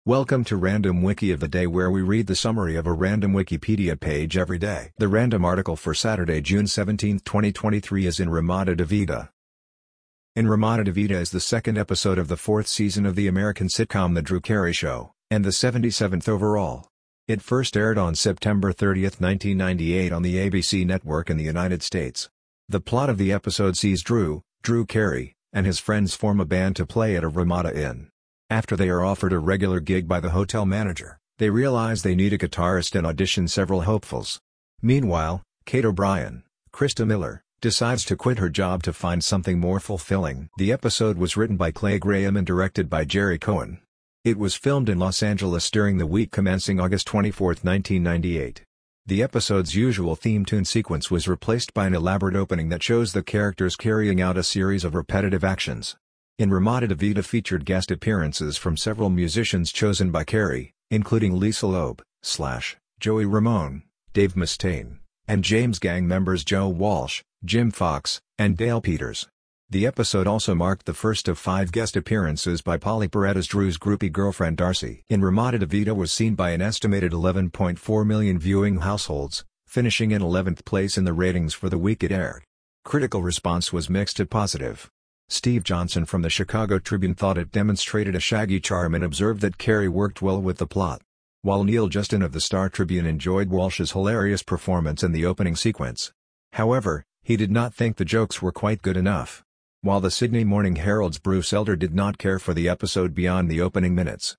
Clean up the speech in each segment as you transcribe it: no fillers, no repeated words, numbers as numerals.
Welcome to Random Wiki of the Day, where we read the summary of a random Wikipedia page every day. The random article for Saturday, June 17, 2023 is In Ramada de Vida. In Ramada de Vida is the second episode of the fourth season of the American sitcom The Drew Carey Show, and the 77th overall. It first aired on September 30, 1998 on the ABC network in the United States. The plot of the episode sees Drew Carey, and his friends form a band to play at a Ramada Inn. After they are offered a regular gig by the hotel manager, they realize they need a guitarist and audition several hopefuls. Meanwhile, Kate O'Brien, Krista Miller, decides to quit her job to find something more fulfilling. The episode was written by Clay Graham and directed by Jerry Cohen. It was filmed in Los Angeles during the week commencing August 24, 1998. The episode's usual theme tune sequence was replaced by an elaborate opening that shows the characters carrying out a series of repetitive actions. In Ramada de Vida featured guest appearances from several musicians chosen by Carey, including Lisa Loeb, Slash, Joey Ramone, Dave Mustaine, and James Gang members Joe Walsh, Jim Fox, and Dale Peters. The episode also marked the first of 5 guest appearances by Polly Perrette as Drew's groupie girlfriend Darcy. In Ramada de Vida was seen by an estimated 11.4 million viewing households, finishing in 11th place in the ratings for the week it aired. Critical response was mixed to positive. Steve Johnson from the Chicago Tribune thought it demonstrated a shaggy charm and observed that Carey worked well with the plot. While Neil Justin of the Star Tribune enjoyed Walsh's hilarious performance in the opening sequence. However, he did not think the jokes were quite good enough. While the Sydney Morning Herald's Bruce Elder did not care for the episode beyond the opening minutes.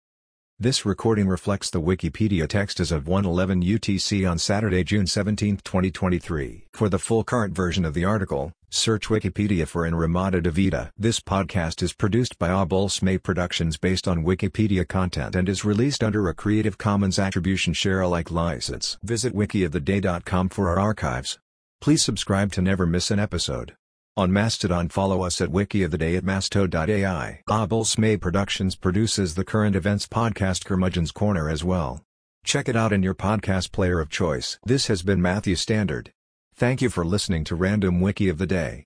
This recording reflects the Wikipedia text as of 1:11 UTC on Saturday, June 17, 2023. For the full current version of the article, search Wikipedia for In Ramada de Vida. This podcast is produced by Abul Smay Productions based on Wikipedia content and is released under a Creative Commons Attribution Share Alike license. Visit wikioftheday.com for our archives. Please subscribe to never miss an episode. On Mastodon, follow us at wikioftheday at masto.ai. Abul Smay Productions produces the current events podcast Curmudgeon's Corner as well. Check it out in your podcast player of choice. This has been Matthew Standard. Thank you for listening to Random Wiki of the Day.